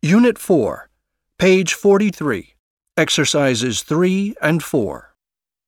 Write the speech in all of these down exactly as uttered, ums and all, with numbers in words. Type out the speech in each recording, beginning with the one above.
Unit four, page forty-three, exercises three and four.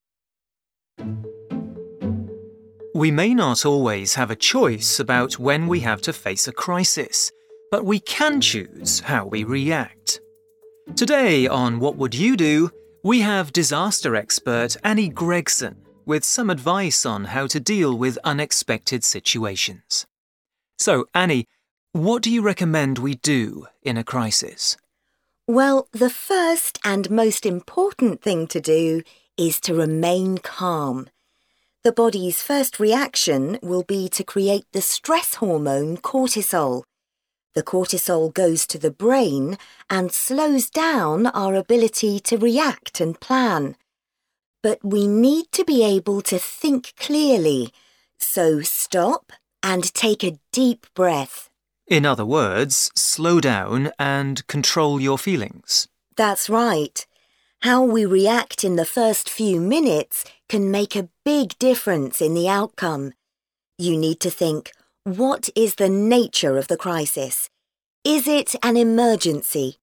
We may not always have a choice about when we have to face a crisis, but we can choose how we react. Today on What Would You Do?, we have disaster expert Annie Gregson with some advice on how to deal with unexpected situations. So, Annie, what do you recommend we do in a crisis? Well, the first and most important thing to do is to remain calm. The body's first reaction will be to create the stress hormone cortisol. The cortisol goes to the brain and slows down our ability to react and plan. But we need to be able to think clearly, so stop and take a deep breath. In other words, slow down and control your feelings. That's right. How we react in the first few minutes can make a big difference in the outcome. You need to think, what is the nature of the crisis? Is it an emergency?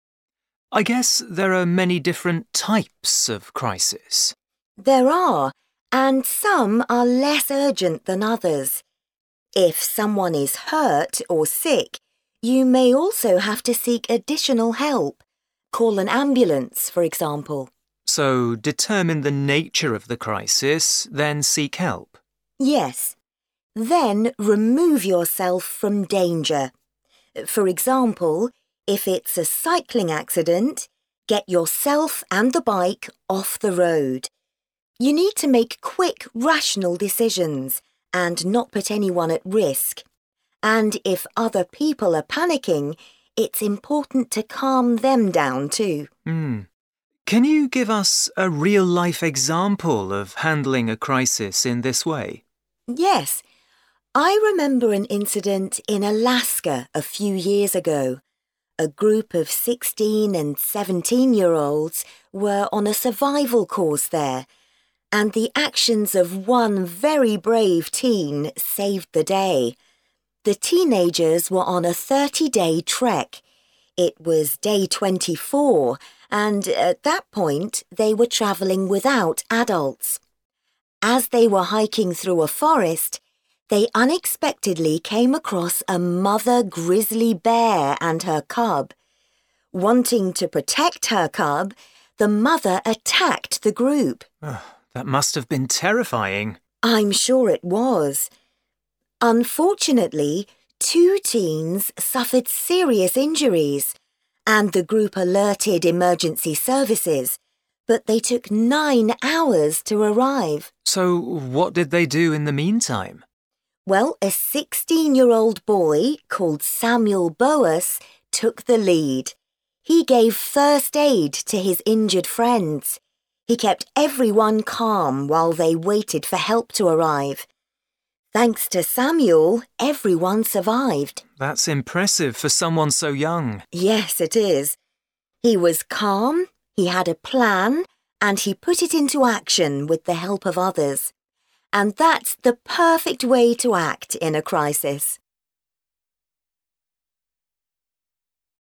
I guess there are many different types of crisis. There are, and some are less urgent than others. If someone is hurt or sick, you may also have to seek additional help. Call an ambulance, for example. So, determine the nature of the crisis, then seek help. Yes. Then remove yourself from danger. For example, if it's a cycling accident, get yourself and the bike off the road. You need to make quick, rational decisions and not put anyone at risk. And if other people are panicking, it's important to calm them down too. Hmm. Can you give us a real-life example of handling a crisis in this way? Yes. I remember an incident in Alaska a few years ago. A group of sixteen and seventeen-year-olds were on a survival course there, and the actions of one very brave teen saved the day. The teenagers were on a thirty-day trek. It was day twenty-four, and at that point they were travelling without adults. As they were hiking through a forest, they unexpectedly came across a mother grizzly bear and her cub. Wanting to protect her cub, the mother attacked the group. Oh, that must have been terrifying. I'm sure it was. Unfortunately, two teens suffered serious injuries, and the group alerted emergency services, but they took nine hours to arrive. So what did they do in the meantime? Well, a sixteen-year-old boy called Samuel Boas took the lead. He gave first aid to his injured friends. He kept everyone calm while they waited for help to arrive. Thanks to Samuel, everyone survived. That's impressive for someone so young. Yes, it is. He was calm, he had a plan, and he put it into action with the help of others. And that's the perfect way to act in a crisis.